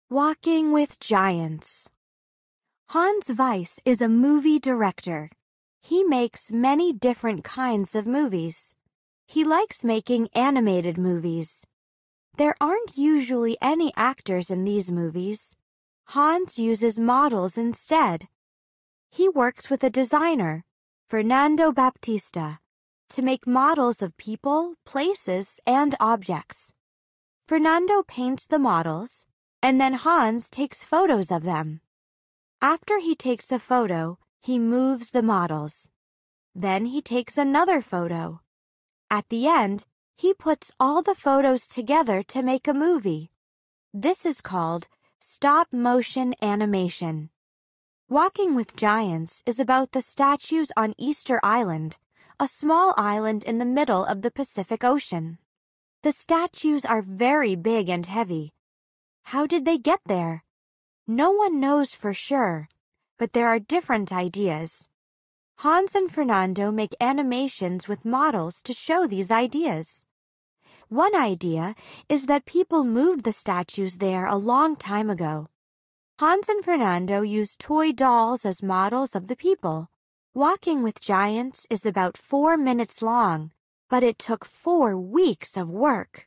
Walking with Giants. Hans Weiss is a movie director. He makes many different kinds of movies. He likes making animated movies. There aren't usually any actors in these movies. Hans uses models instead. He works with a designer, Fernando Baptista, to make models of people, places, and objects. Fernando paints the models, and then Hans takes photos of them. After he takes a photo, he moves the models. Then he takes another photo. At the end, he puts all the photos together to make a movie. This is called stop-motion animation. Walking with Giants is about the statues on Easter Island, a small island in the middle of the Pacific Ocean. The statues are very big and heavy. How did they get there? No one knows for sure, but there are different ideas. Hans and Fernando make animations with models to show these ideas. One idea is that people moved the statues there a long time ago. Hans and Fernando use toy dolls as models of the people. Walking with Giants is about 4 minutes long, but it took 4 weeks of work.